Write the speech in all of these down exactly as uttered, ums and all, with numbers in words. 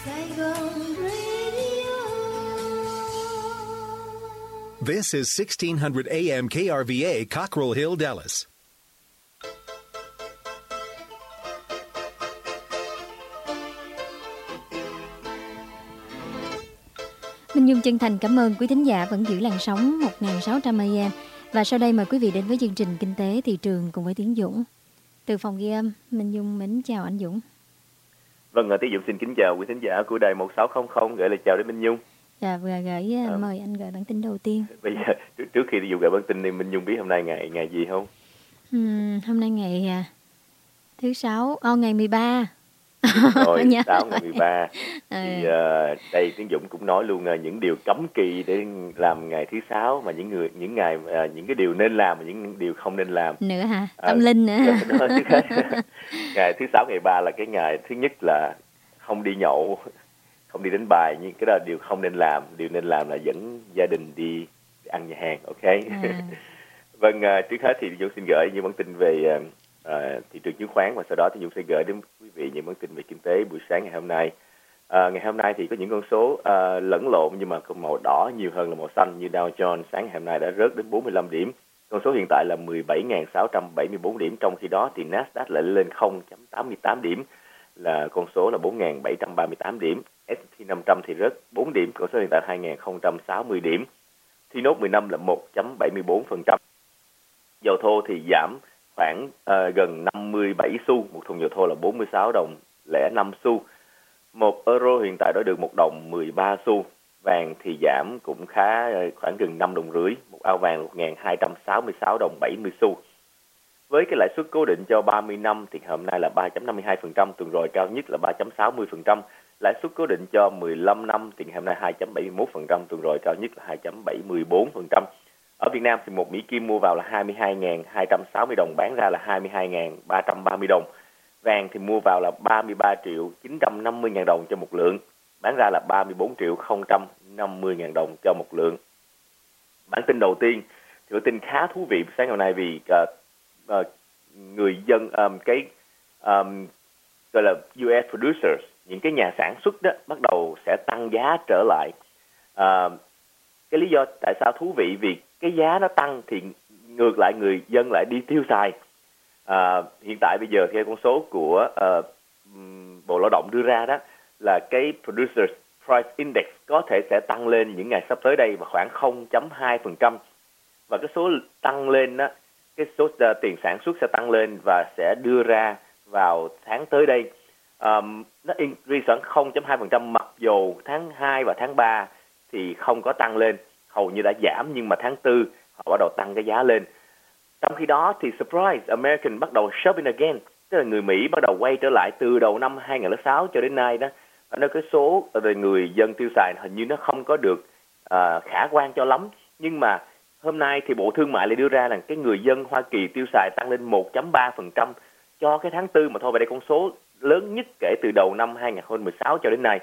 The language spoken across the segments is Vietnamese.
This is sixteen hundred A M K R V A, Cockrell Hill, Dallas. Minh Dung chân thành cảm ơn quý thính giả vẫn giữ làn sóng một nghìn sáu trăm A M. Và sau đây mời quý vị đến với chương trình Kinh tế Thị trường cùng với Tiến Dũng. Từ phòng ghi âm, Minh Dung mến chào anh Dũng. Vâng, Tiến Dũng xin kính chào quý thính giả của đài một sáu không không, gửi lời chào đến Minh Dung. Dạ, vừa gửi à. mời anh gửi bản tin đầu tiên. Bây giờ trước, trước khi đi dùng gửi bản tin thì Minh Dung biết hôm nay ngày ngày gì không? Uhm, hôm nay ngày à, thứ sáu, oh, ngày mười ba. Rồi, sáu ngày mười ba. Thì uh, đây Tiến Dũng cũng nói luôn uh, những điều cấm kỵ để làm ngày thứ sáu, mà những người những ngày uh, những cái điều nên làm và những điều không nên làm. Nữa hả? Tâm uh, linh nữa. Ngày thứ sáu ngày ba là cái ngày thứ nhất là không đi nhậu, không đi đánh bài, nhưng cái đó là điều không nên làm. Điều nên làm là dẫn gia đình đi ăn nhà hàng, ok? À. Vâng, uh, trước hết thì Dũng xin gửi những bản tin về uh, uh, thị trường chứng khoán, và sau đó thì Dũng sẽ gửi đến quý vị những bản tin về kinh tế buổi sáng ngày hôm nay. Uh, ngày hôm nay thì có những con số uh, lẫn lộn nhưng mà màu đỏ nhiều hơn là màu xanh, như Dow Jones sáng ngày hôm nay đã rớt đến bốn mươi lăm điểm. Con số hiện tại là mười bảy nghìn sáu trăm bảy mươi tư điểm, trong khi đó thì Nasdaq lại lên không phẩy tám mươi tám điểm, là con số là bốn nghìn bảy trăm ba mươi tám điểm. ét and pê năm trăm thì rớt bốn điểm, con số hiện tại hai nghìn không trăm sáu mươi điểm. T-Note mười lăm là một phẩy bảy mươi tư phần trăm. Dầu thô thì giảm khoảng uh, gần năm mươi bảy xu, một thùng dầu thô là bốn mươi sáu đồng lẻ năm xu. Một euro hiện tại đổi được một đồng mười ba xu. Vàng thì giảm cũng khá, khoảng gần năm đồng rưỡi, một ao vàng một nghìn hai trăm sáu mươi sáu đồng bảy mươi xu. Với cái lãi suất cố định cho ba mươi năm thì hôm nay là ba phẩy năm mươi hai phần trăm, tuần rồi cao nhất là ba phẩy sáu mươi phần trăm. Lãi suất cố định cho mười lăm năm thì hôm nay hai phẩy bảy mươi mốt phần trăm, tuần rồi cao nhất là hai phẩy bảy mươi tư phần trăm. Ở Việt Nam thì một Mỹ Kim mua vào là hai mươi hai nghìn hai trăm sáu mươi đồng, bán ra là hai mươi hai nghìn ba trăm ba mươi đồng. Vàng thì mua vào là ba mươi ba triệu chín trăm năm mươi ngàn đồng cho một lượng, bán ra là ba mươi bốn triệu không trăm năm mươi ngàn đồng cho một lượng. Bản tin đầu tiên thì có tin khá thú vị sáng hôm nay, vì uh, uh, người dân um, cái um, gọi là u ét producers, những cái nhà sản xuất đó bắt đầu sẽ tăng giá trở lại. Uh, cái lý do tại sao thú vị, vì cái giá nó tăng thì ngược lại người dân lại đi tiêu xài. À, hiện tại bây giờ theo con số của uh, Bộ Lao động đưa ra đó là cái Producers Price Index có thể sẽ tăng lên những ngày sắp tới đây và khoảng không phẩy hai phần trăm, và cái số tăng lên đó, cái số uh, tiền sản xuất sẽ tăng lên và sẽ đưa ra vào tháng tới đây. Um, nó increase khoảng không phẩy hai phần trăm, mặc dù tháng hai và tháng ba thì không có tăng lên, hầu như đã giảm, nhưng mà tháng tư họ bắt đầu tăng cái giá lên. Trong khi đó thì surprise, American bắt đầu shopping again, tức là người Mỹ bắt đầu quay trở lại từ đầu năm hai nghìn không trăm lẻ sáu cho đến nay đó. Nó cái số về người dân tiêu xài hình như nó không có được uh, khả quan cho lắm, nhưng mà hôm nay thì Bộ Thương mại lại đưa ra là cái người dân Hoa Kỳ tiêu xài tăng lên một phẩy ba phần trăm cho cái tháng tư mà thôi. Và đây con số lớn nhất kể từ đầu năm hai nghìn không trăm mười sáu cho đến nay.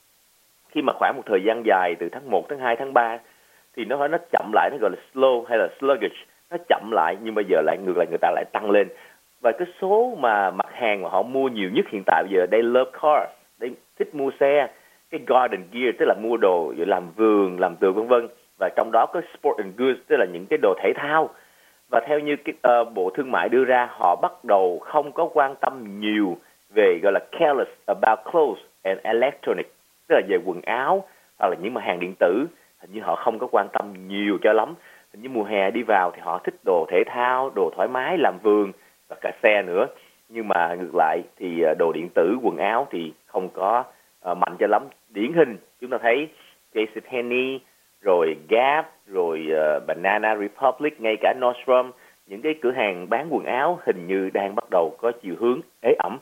Khi mà khoảng một thời gian dài từ tháng một, tháng hai, tháng ba thì nó nó chậm lại, nó gọi là slow hay là sluggish, nó chậm lại, nhưng bây giờ lại ngược lại người ta lại tăng lên. Và cái số mà mặt hàng mà họ mua nhiều nhất hiện tại bây giờ, they love cars, they thích mua xe, cái garden gear tức là mua đồ làm vườn, làm tường vân vân, và trong đó có sport and goods tức là những cái đồ thể thao. Và theo như cái uh, Bộ Thương mại đưa ra, họ bắt đầu không có quan tâm nhiều về gọi là careless about clothes and electronics, tức là về quần áo hoặc là những mặt hàng điện tử, hình như họ không có quan tâm nhiều cho lắm. Hình như mùa hè đi vào thì họ thích đồ thể thao, đồ thoải mái, làm vườn và cả xe nữa. Nhưng mà ngược lại thì đồ điện tử, quần áo thì không có uh, mạnh cho lắm. Điển hình chúng ta thấy JCPenney, rồi Gap, rồi uh, Banana Republic, ngay cả Nordstrom, những cái cửa hàng bán quần áo hình như đang bắt đầu có chiều hướng ế ẩm.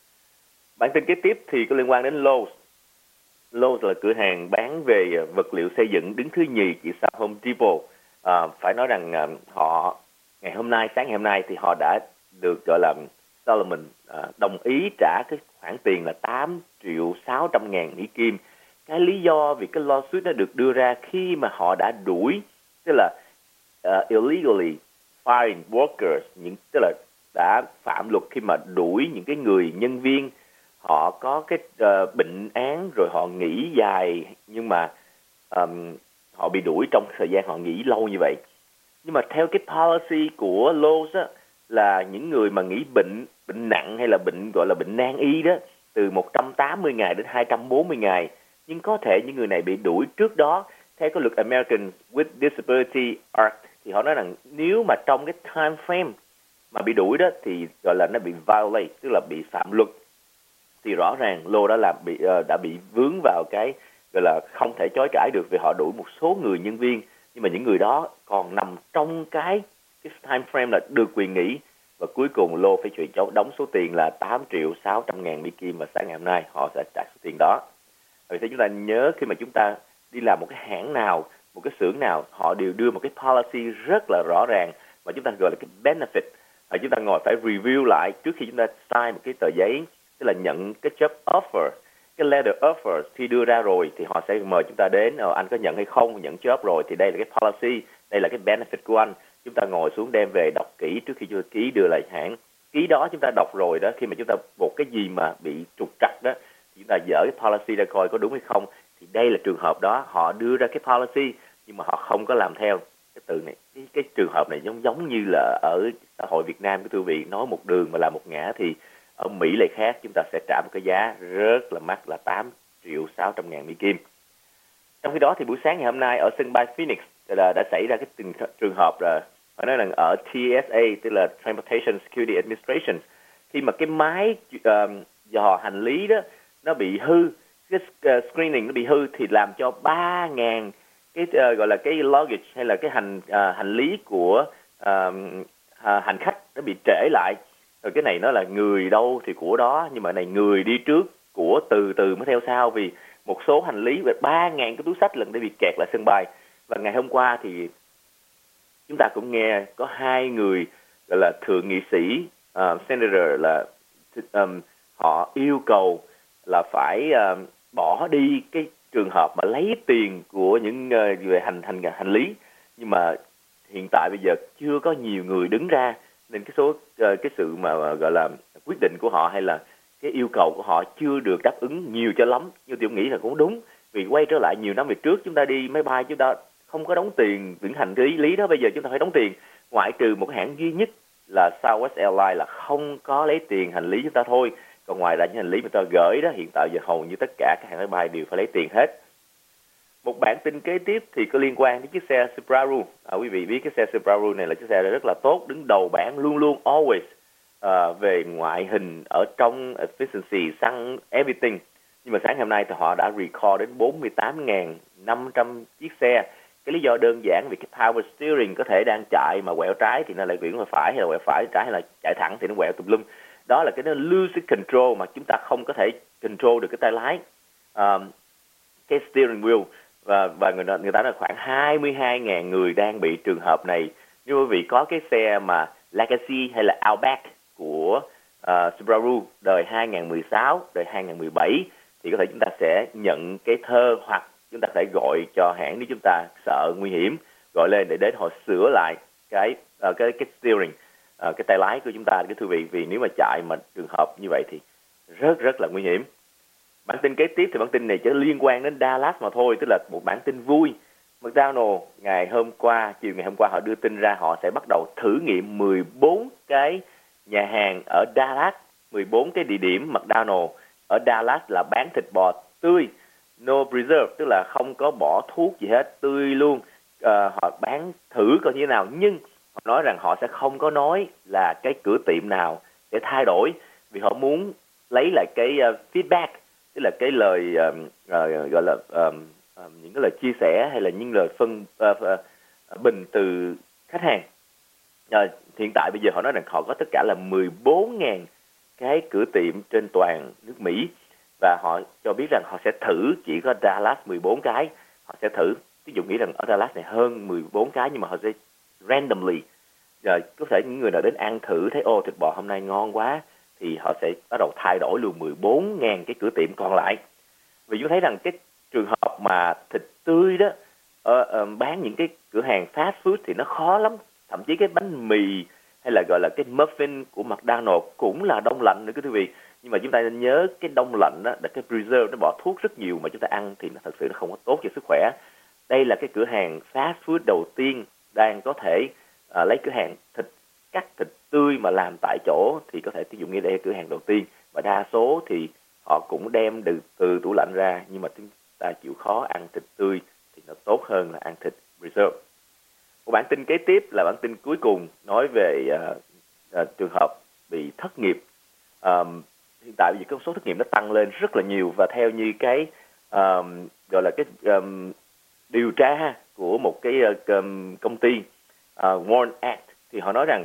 Bản tin kế tiếp thì có liên quan đến Lowe's. Lowe's là cửa hàng bán về vật liệu xây dựng đứng thứ nhì chỉ sau Home Depot. À, phải nói rằng à, họ ngày hôm nay, sáng ngày hôm nay thì họ đã được gọi là Solomon à, đồng ý trả cái khoản tiền là tám triệu sáu trăm ngàn Mỹ Kim. Cái lý do vì cái lawsuit nó được đưa ra khi mà họ đã đuổi, tức là uh, illegally firing workers, những tức là đã phạm luật khi mà đuổi những cái người nhân viên họ có cái uh, bệnh án rồi họ nghỉ dài, nhưng mà um, họ bị đuổi trong thời gian họ nghỉ lâu như vậy. Nhưng mà theo cái policy của Lowe's á, là những người mà nghỉ bệnh bệnh nặng hay là bệnh gọi là bệnh nan y đó, từ một trăm tám mươi ngày đến hai trăm bốn mươi ngày. Nhưng có thể những người này bị đuổi trước đó. Theo cái luật American with Disability Act thì họ nói rằng nếu mà trong cái time frame mà bị đuổi đó thì gọi là nó bị violate, tức là bị phạm luật, thì rõ ràng Lowe's đã làm bị uh, đã bị vướng vào cái gọi là không thể chối cãi được, vì họ đuổi một số người nhân viên, nhưng mà những người đó còn nằm trong cái cái time frame là được quyền nghỉ, và cuối cùng Lowe's phải chịu đóng số tiền là tám triệu sáu trăm ngàn Mỹ Kim, và sáng ngày hôm nay họ sẽ trả số tiền đó. Vì thế chúng ta nhớ khi mà chúng ta đi làm một cái hãng nào, một cái xưởng nào, họ đều đưa một cái policy rất là rõ ràng mà chúng ta gọi là cái benefit. Và chúng ta ngồi phải review lại trước khi chúng ta sign một cái tờ giấy, tức là nhận cái job offer, cái letter offer khi đưa ra rồi thì họ sẽ mời chúng ta đến, ờ, anh có nhận hay không, nhận job rồi thì đây là cái policy, đây là cái benefit của anh. Chúng ta ngồi xuống đem về đọc kỹ trước khi chúng ta ký đưa lại hãng. Ký đó chúng ta đọc rồi đó, khi mà chúng ta một cái gì mà bị trục trặc đó, chúng ta dỡ cái policy ra coi có đúng hay không. Thì đây là trường hợp đó, họ đưa ra cái policy nhưng mà họ không có làm theo. Cái từ này, cái, cái trường hợp này giống giống như là ở xã hội Việt Nam của quý vị, nói một đường mà làm một ngã, thì ở Mỹ lại khác, chúng ta sẽ trả một cái giá rất là mắc là tám triệu sáu trăm ngàn Mỹ Kim. Trong khi đó thì buổi sáng ngày hôm nay ở sân bay Phoenix là đã xảy ra cái trường, trường hợp là phải nói là ở T S A, tức là Transportation Security Administration, khi mà cái máy uh, dò hành lý đó nó bị hư, cái uh, screening nó bị hư, thì làm cho ba ngàn cái uh, gọi là cái luggage hay là cái hành uh, hành lý của uh, uh, hành khách nó bị trễ lại. Rồi cái này nó là người đâu thì của đó, nhưng mà này người đi trước, của từ từ mới theo sau, vì một số hành lý về ba ngàn cái túi xách lần để bị kẹt lại sân bay. Và ngày hôm qua thì chúng ta cũng nghe có hai người gọi là thượng nghị sĩ, uh, senator, là um, họ yêu cầu là phải uh, bỏ đi cái trường hợp mà lấy tiền của những uh, về hành hành hành lý. Nhưng mà hiện tại bây giờ chưa có nhiều người đứng ra, nên cái số uh, cái sự mà uh, gọi là quyết định của họ hay là cái yêu cầu của họ chưa được đáp ứng nhiều cho lắm. Nhưng tôi nghĩ là cũng đúng, vì quay trở lại nhiều năm về trước, chúng ta đi máy bay chúng ta không có đóng tiền những hành lý lý đó, bây giờ chúng ta phải đóng tiền, ngoại trừ một cái hãng duy nhất là Southwest Airlines là không có lấy tiền hành lý chúng ta thôi. Còn ngoài ra những hành lý mà ta gửi đó, hiện tại giờ hầu như tất cả các hãng máy bay đều phải lấy tiền hết. Một bản tin kế tiếp thì có liên quan đến chiếc xe Subaru. À, quý vị biết cái xe Subaru này là chiếc xe rất là tốt, đứng đầu bảng luôn luôn, always, à, về ngoại hình, ở trong efficiency, xăng, everything. Nhưng mà sáng hôm nay thì họ đã recall đến bốn mươi tám nghìn năm trăm chiếc xe. Cái lý do đơn giản vì cái power steering có thể đang chạy mà quẹo trái thì nó lại chuyển qua phải, hay là quẹo phải trái, hay là chạy thẳng thì nó quẹo tùm lum. Đó là cái nó lose control, mà chúng ta không có thể control được cái tay lái, um, cái steering wheel. Và, và người, người ta nói khoảng hai mươi hai nghìn người đang bị trường hợp này. Như quý vị có cái xe mà Legacy hay là Outback của uh, Subaru đời hai không một sáu, đời hai không một bảy, thì có thể chúng ta sẽ nhận cái thơ, hoặc chúng ta có thể gọi cho hãng nếu chúng ta sợ nguy hiểm, gọi lên để đến họ sửa lại cái uh, cái cái steering, uh, cái tay lái của chúng ta, cái thưa vị, vì nếu mà chạy mà trường hợp như vậy thì rất rất là nguy hiểm. Bản tin kế tiếp thì bản tin này chỉ liên quan đến Dallas mà thôi, tức là một bản tin vui. McDonald's ngày hôm qua, chiều ngày hôm qua họ đưa tin ra họ sẽ bắt đầu thử nghiệm mười bốn cái nhà hàng ở Dallas, mười bốn cái địa điểm McDonald's ở Dallas là bán thịt bò tươi, no preserve, tức là không có bỏ thuốc gì hết, tươi luôn. À, họ bán thử coi như thế nào, nhưng họ nói rằng họ sẽ không có nói là cái cửa tiệm nào để thay đổi, vì họ muốn lấy lại cái uh, feedback, tức là cái lời uh, uh, gọi là uh, uh, những cái lời chia sẻ hay là những lời phân uh, uh, bình từ khách hàng. Uh, hiện tại bây giờ họ nói rằng họ có tất cả là mười bốn nghìn cái cửa tiệm trên toàn nước Mỹ, và họ cho biết rằng họ sẽ thử chỉ có Dallas mười bốn cái, họ sẽ thử. Ví dụ nghĩ rằng ở Dallas này hơn mười bốn cái, nhưng mà họ sẽ randomly, rồi có thể những người nào đến ăn thử thấy ô thịt bò hôm nay ngon quá thì họ sẽ bắt đầu thay đổi luôn mười bốn nghìn cái cửa tiệm còn lại. Vì chúng thấy rằng cái trường hợp mà thịt tươi đó uh, uh, bán những cái cửa hàng fast food thì nó khó lắm, thậm chí cái bánh mì hay là gọi là cái muffin của McDonald's cũng là đông lạnh nữa quý vị. Nhưng mà chúng ta nên nhớ cái đông lạnh đó, cái preserve nó bỏ thuốc rất nhiều mà chúng ta ăn thì nó thật sự nó không có tốt cho sức khỏe. Đây là cái cửa hàng fast food đầu tiên đang có thể uh, lấy cửa hàng thịt cắt thịt tươi mà làm tại chỗ, thì có thể ví dụ như đây là cửa hàng đầu tiên, và đa số thì họ cũng đem từ, từ tủ lạnh ra, nhưng mà chúng ta chịu khó ăn thịt tươi thì nó tốt hơn là ăn thịt preserve. Một bản tin kế tiếp là bản tin cuối cùng nói về uh, uh, trường hợp bị thất nghiệp. Um, hiện tại bây giờ con số thất nghiệp nó tăng lên rất là nhiều, và theo như cái um, gọi là cái um, điều tra của một cái uh, um, công ty uh, Warren Act, thì họ nói rằng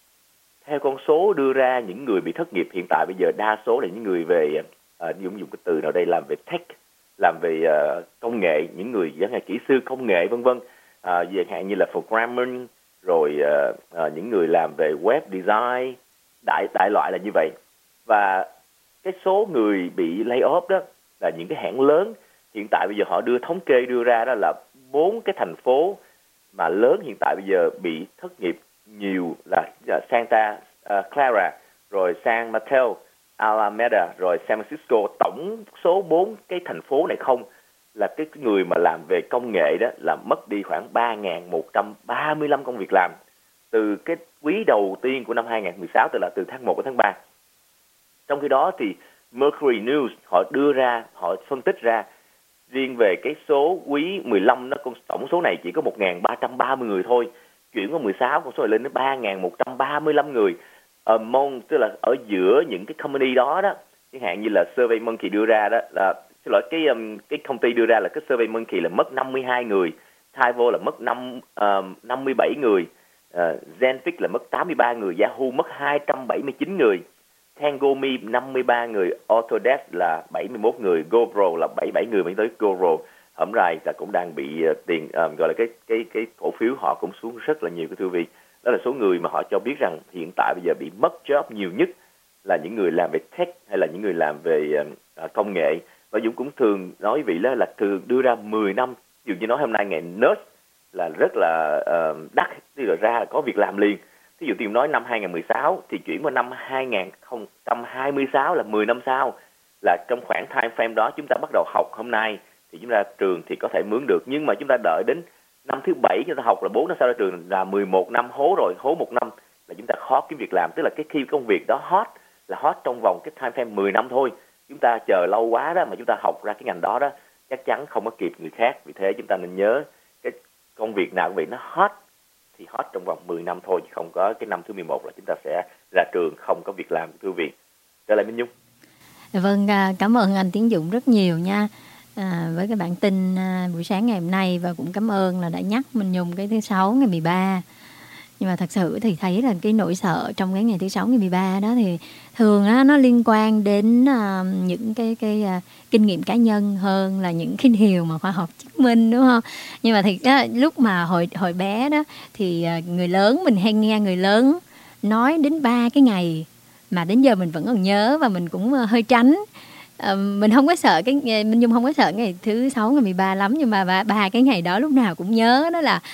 theo con số đưa ra, những người bị thất nghiệp hiện tại bây giờ đa số là những người về uh, dùng dùng cái từ nào đây, làm về tech, làm về uh, công nghệ, những người giống như kỹ sư công nghệ vân vân, uh, chẳng hạn như là programming, rồi uh, uh, những người làm về web design, đại đại loại là như vậy. Và cái số người bị lay off đó là những cái hãng lớn. Hiện tại bây giờ họ đưa thống kê đưa ra đó là bốn cái thành phố mà lớn hiện tại bây giờ bị thất nghiệp nhiều là Santa Clara, rồi San Mateo, Alameda, rồi San Francisco. Tổng số bốn cái thành phố này không là cái người mà làm về công nghệ đó là mất đi khoảng ba nghìn một trăm ba mươi lăm công việc làm từ cái quý đầu tiên của năm hai nghìn không trăm mười sáu, tức là từ tháng một đến tháng ba. Trong khi đó thì Mercury News họ đưa ra, họ phân tích ra riêng về cái số quý mười lăm, nó tổng số này chỉ có một nghìn ba trăm ba mươi người thôi. Chuyển qua mười sáu, con số này lên đến ba nghìn một trăm ba mươi lăm người. Among, tức là ở giữa những cái company đó đó, chẳng hạn như là SurveyMonkey đưa ra đó, là xin lỗi, cái um, cái công ty đưa ra là cái SurveyMonkey là mất năm mươi hai người, Tyvo là mất năm, uh, năm mươi bảy người, uh, Zenfix là mất tám mươi ba người, Yahoo mất hai trăm bảy mươi chín người, Tangomi năm mươi ba người, Autodesk là bảy mươi mốt người, GoPro là bảy mươi bảy người. Mới tới GoPro hổng rai là cũng đang bị uh, tiền uh, gọi là cái cái cái cổ phiếu họ cũng xuống rất là nhiều cái thư vị. Đó là số người mà họ cho biết rằng hiện tại bây giờ bị mất job nhiều nhất là những người làm về tech hay là những người làm về uh, công nghệ. Và Dũng cũng thường nói vị đó là thường đưa ra mười năm, ví dụ như nói hôm nay ngày nurse là rất là uh, đắt, thì rồi ra là có việc làm liền. Ví dụ tìm nói năm hai nghìn không trăm mười sáu thì chuyển qua năm hai nghìn không trăm hai mươi sáu là mười năm sau, là trong khoảng time frame đó chúng ta bắt đầu học hôm nay thì chúng ta trường thì có thể mướn được, nhưng mà chúng ta đợi đến năm thứ bảy chúng ta học là bốn năm sau ra trường là mười một năm hố rồi, hố một năm là chúng ta khó kiếm việc làm. Tức là cái khi công việc đó hot là hot trong vòng cái time frame mười năm thôi. Chúng ta chờ lâu quá đó mà chúng ta học ra cái ngành đó đó chắc chắn không có kịp người khác. Vì thế chúng ta nên nhớ cái công việc nào cũng vậy, nó hot thì hot trong vòng mười năm thôi, chứ không có cái năm thứ mười một là chúng ta sẽ ra trường không có việc làm. Thưa vị, trở lại Minh Nhung. Vâng, cảm ơn anh Tiến Dũng rất nhiều nha. À, với cái bản tin à, buổi sáng ngày hôm nay, và cũng cảm ơn là đã nhắc Minh Nhung cái thứ sáu ngày mười ba. Nhưng mà thật sự thì thấy là cái nỗi sợ trong cái ngày thứ sáu ngày mười ba đó thì thường á, nó liên quan đến à, những cái cái à, kinh nghiệm cá nhân hơn là những cái điều mà khoa học chứng minh, đúng không? Nhưng mà thiệt á, lúc mà hồi hồi bé đó thì à, người lớn mình hay nghe người lớn nói đến ba cái ngày mà đến giờ mình vẫn còn nhớ, và mình cũng uh, hơi tránh. Uh, mình không có sợ cái Minh Nhung không có sợ ngày thứ sáu ngày mười ba lắm, nhưng mà ba, ba cái ngày đó lúc nào cũng nhớ, đó là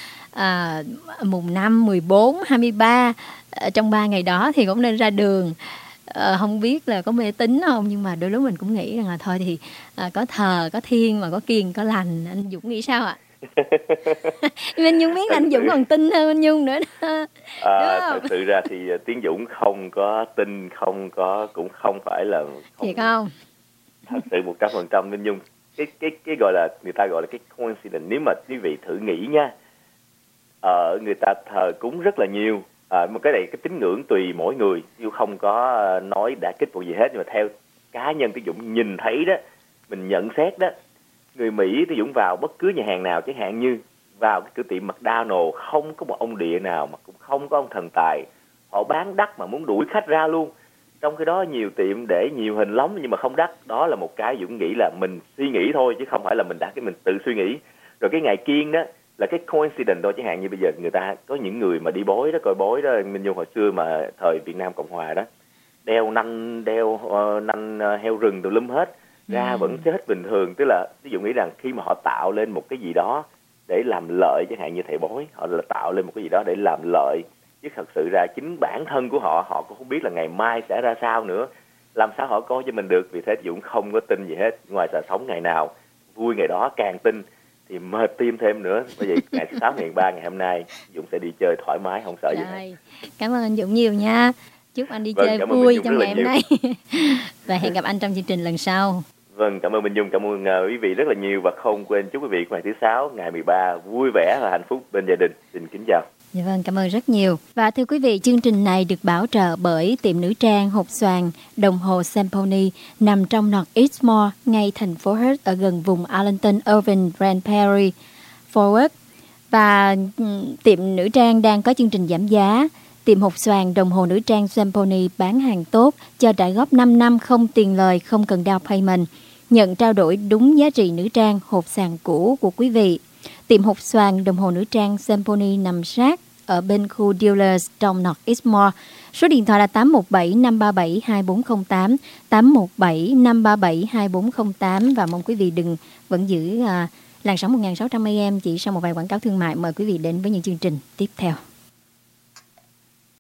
uh, mùng năm, mười bốn, hai mươi ba. Uh, trong ba ngày đó thì cũng nên ra đường. Uh, không biết là có mê tín không, nhưng mà đôi lúc mình cũng nghĩ rằng là thôi thì uh, có thờ, có thiên mà có kiêng, có lành. Anh Dũng nghĩ sao ạ? Minh Nhung biết anh Dũng còn tin hơn Minh Nhung nữa đó. À, thật sự ra thì Tiến Dũng không có tin, không có cũng không phải là không, thiệt không? Thật sự một trăm phần trăm Minh Nhung. Cái cái cái gọi là người ta gọi là cái coincidence. Nếu mà quý vị thử nghĩ nha, ở uh, người ta thờ cúng rất là nhiều. À, một cái này cái tín ngưỡng tùy mỗi người, chứ không có nói đã kích một gì hết. Nhưng mà theo cá nhân Tiến Dũng nhìn thấy đó, mình nhận xét đó, người Mỹ Tiến Dũng vào bất cứ nhà hàng nào, chẳng hạn như vào cái cửa tiệm McDonald's, không có một ông địa nào mà cũng không có ông thần tài. Họ bán đắt mà muốn đuổi khách ra luôn. Trong cái đó nhiều tiệm để nhiều hình lắm nhưng mà không đắt. Đó là một cái Dũng nghĩ là mình suy nghĩ thôi, chứ không phải là mình đã cái mình tự suy nghĩ. Rồi cái ngày kiêng đó là cái coincidence thôi. Chẳng hạn như bây giờ người ta có những người mà đi bói đó, coi bói đó, Minh Nhung hồi xưa mà thời Việt Nam Cộng Hòa đó, đeo nanh, đeo uh, nanh uh, heo rừng tùm lum hết, ra ừ. vẫn chết bình thường. Tức là ví dụ nghĩ rằng khi mà họ tạo lên một cái gì đó để làm lợi, chẳng hạn như thầy bói, họ là tạo lên một cái gì đó để làm lợi, chứ thật sự ra chính bản thân của họ, họ cũng không biết là ngày mai sẽ ra sao nữa. làm sao họ có cho mình được. Vì thế Dũng không có tin gì hết, ngoài là sống ngày nào vui ngày đó, càng tin thì mệt tim thêm nữa. Bởi vậy ngày thứ sáu ngày ba ngày hôm nay Dũng sẽ đi chơi thoải mái, không sợ gì hết. Cảm ơn anh Dũng nhiều nha. Chúc anh đi Vâng, chơi vui trong ngày hôm nay. Và hẹn gặp anh trong chương trình lần sau. Vâng, cảm ơn Minh Dung, cảm ơn uh, quý vị rất là nhiều, và không quên chúc quý vị ngày thứ sáu ngày mười ba vui vẻ và hạnh phúc bên gia đình. Xin kính chào. Dạ vâng, cảm ơn rất nhiều. Và thưa quý vị, chương trình này được bảo trợ bởi tiệm nữ trang hột xoàn đồng hồ Symphony nằm trong North Eastmore, ngay thành phố Hurt ở gần vùng Arlington, Irving, Grand Prairie, Fort Worth. Và tiệm nữ trang đang có chương trình giảm giá. Tiệm hột xoàn đồng hồ nữ trang Symphony bán hàng tốt, cho trả góp năm năm không tiền lời, không cần down payment, nhận trao đổi đúng giá trị nữ trang hột xoàn cũ của quý vị. Tiệm hột xoàn đồng hồ nữ trang Symphony nằm sát ở bên khu Dealers trong North Eastmore. Số điện thoại là tám một bảy năm ba bảy hai bốn không tám, tám một bảy năm ba bảy hai bốn không tám, và mong quý vị đừng vẫn giữ uh, làn sóng một nghìn sáu trăm A M. Chỉ sau một vài quảng cáo thương mại, mời quý vị đến với những chương trình tiếp theo.